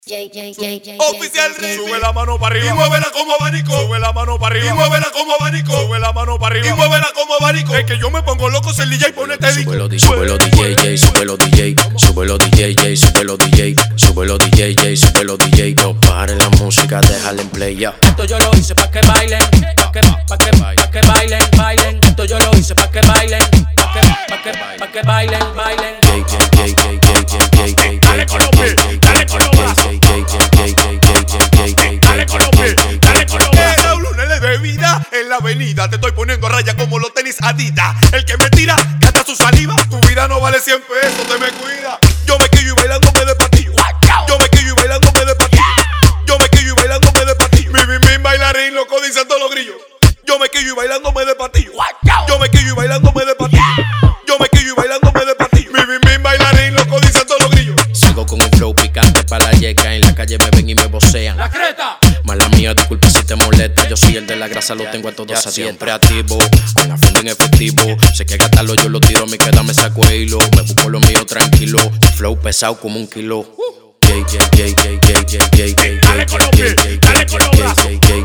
Oficial Ricky. Sube la mano para arriba y muévela como abanico. Sube la mano para arriba y muévela como abanico. Sube la mano para arriba y muévela como abanico. Es que yo me pongo loco si el DJ pone este disco. Sube los DJ, sube los DJ, sube los DJ, sube los DJ, sube los DJ, sube los DJ. No paren la música, déjala en play ya. Esto yo lo hice pa' que bailen, pa' que bailen, bailen. Esto yo lo hice pa' que bailen, pa' que bailen, bailen. Dale con los pies, dale con los brazos. Dale con los pies, dale con los brazos. Era un lunes de bebida en la avenida. Te estoy poniendo a raya como los tenis Adidas. El que me tira, gasta su saliva. Tu vida no vale 100 pesos, te me cuida. Yo me quillo y bailándome de patillo. Yo me quillo y bailándome de patillo. Yo me quillo y bailándome de patillo. Mi bailarín, loco, dicen todos los grillos. Yo me quillo y bailándome de patillo. Yo me quillo y bailándome de patillo. Yo me quillo y bailándome de patillo. Mi bailarín, loco, dicen todos los grillos. Sigo con un flow picante para la yeca. En la calle me ven y me vocean. ¡La creta! Mala mía, disculpa si te molesta. Yo soy el de la grasa, lo tengo a todos a siempre activo. Con la funda en efectivo. Sé que gastarlo yo lo tiro, a mí queda me saco el hilo. Me busco lo mío tranquilo. Flow pesado como un kilo. Dale con los pies, dale con los brazos.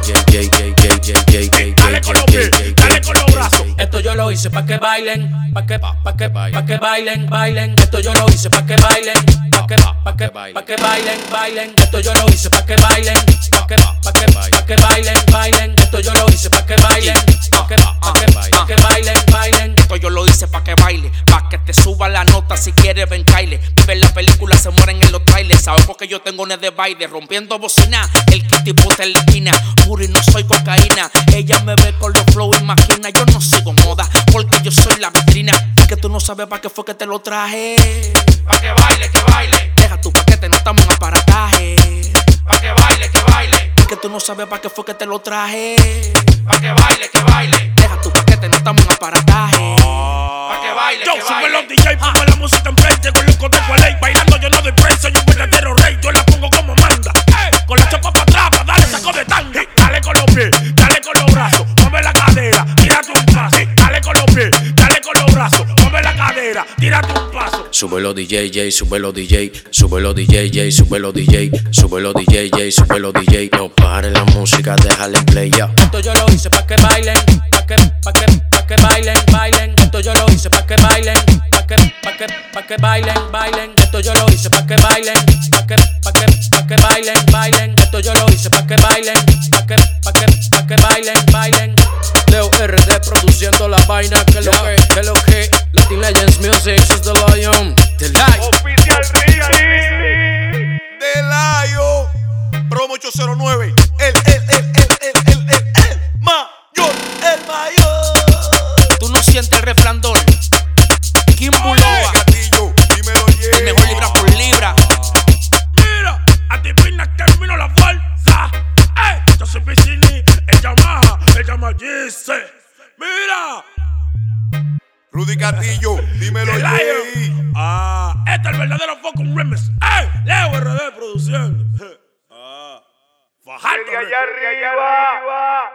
Dale con los pies, dale con los brazos. Esto yo lo hice pa' que bailen, pa' que bailen, bailen. Esto yo lo hice pa' que bailen, pa' que bailen, bailen. Esto yo lo hice pa' que bailen, pa' que bailen, bailen. Esto yo lo hice pa' que bailen, pa' que bailen, bailen. Esto yo lo hice pa' que baile, pa' que te suba la nota si quieres ven caile. Vive la película, se mueren en los trailers. ¿Sabes por qué yo tengo un de baile? Rompiendo bocina, el kitty puta en la esquina. Puri, no soy cocaína. Ella me ve con los flow, imagina. Yo no sigo moda, porque yo soy la vitrina. Es que tú no sabes pa' qué fue que te lo traje. Pa' que baile, que baile. Deja tu paquete, no estamos en aparataje. Pa' que baile, que baile. Es que tú no sabes pa' qué fue que te lo traje. Pa' que baile, que baile. Deja tu paquete, no estamos en aparataje. Pa' que baile, yo que sube baile. los DJ, pongo la música en frente con los cotos de ley. Bailando yo no doy break, soy un verdadero rey. Yo la pongo como manda, con la chapa para atrás, pa' darle saco de tanga. Dale con los pies, dale con los brazos. Mueve la cadera, tírate un paso. Dale con los pies, dale con los brazos. Mueve la cadera, tírate un paso. Sube los DJ, sube los DJ, sube los DJ, sube los DJ, sube los DJ, sube los DJ. No paren la música, déjala en play ya. Esto yo lo hice pa' que bailen, pa' que bailen, bailen. Esto yo lo hice pa' que bailen, pa' que bailen, bailen. Esto yo lo hice pa' que bailen, pa' que bailen, bailen. Esto yo lo hice pa' que bailen, pa' que bailen, bailen. Leo RD produciendo la vaina, que lo que Latin Legends Music, es The Lion, The Lion. Oficial Ricky. The Lion. Promo 809. El mayor, el mayor. Tú no sientes el resplandor. Kim Buloba, Gatillo, dímelo, el mejor libra por libra. Mira, adivina que vino la fuerza. Yo soy Vicini, ella Maja, ella Magise. Mira, Rudy Castillo, dímelo, el Jay. Lion. Este es el verdadero Focus Remix. Leo RD produciendo. Fajardo. Allá arriba.